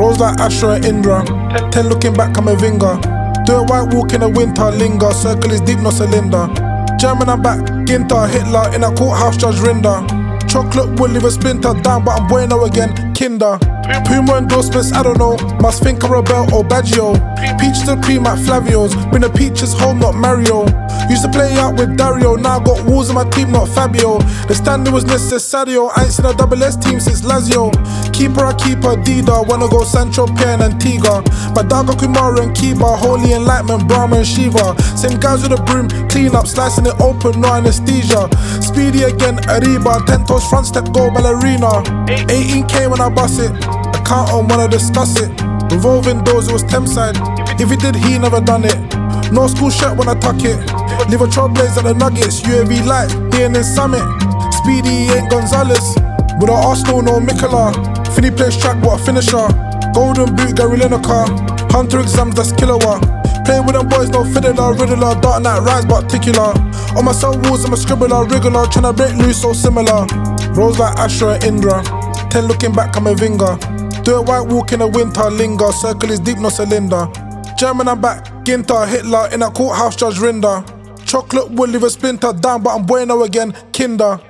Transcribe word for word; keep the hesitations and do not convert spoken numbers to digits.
Rose like Astra and Indra. Ten looking back, I'm a vinger. Do a white walk in the winter, linger. Circle is deep, no cylinder. German, I'm back. Ginter, Hitler in a courthouse, Judge Rinder. Chocolate would leave a splinter down, but I'm bueno again. Kinder. Puma endorsements, I don't know. Must think I'm Rebel or Baggio. Peach to cream at Flavio's. Bring the peaches home, not Mario. Used to play out with Dario. Now I got walls in my team, not Fabio. The standing was necessario. I ain't seen a double S team since Lazio. Keeper, I keep her Dida. Wanna go Sancho, Pen and Antigua. My Daga Kumara and Kiba. Holy Enlightenment, Brahma and Shiva. Same guys with a broom, clean up, slicing it open, no anesthesia. Speedy again, Ariba. Ten toes front step, go ballerina. eighteen K when I bust it. I can't on wanna discuss it. Revolving doors, it was Thameside. If he did, he never done it. No school shirt when I tuck it. Leave a trailblazer at the Nuggets. U A V light, here in Summit. Speedy ain't Gonzalez. With a Arsenal, no Mikola. Finny plays track, what a finisher. Golden boot, Gary Lineker. Hunter exams, that's kilowatt. Playing with them boys, no fiddler, riddler. Dark night rise, but particular. On my cell walls, I'm a scribbler, wriggler. Tryna break loose, so similar. Rose like Astra and Indra. Ten looking back, I'm a vinger. Do a white walk in the winter, linger. Circle is deep, no cylinder. German, I'm back. Ginter, Hitler in a courthouse, Judge Rinder. Chocolate would leave a splinter down, but I'm bueno again. Kinder.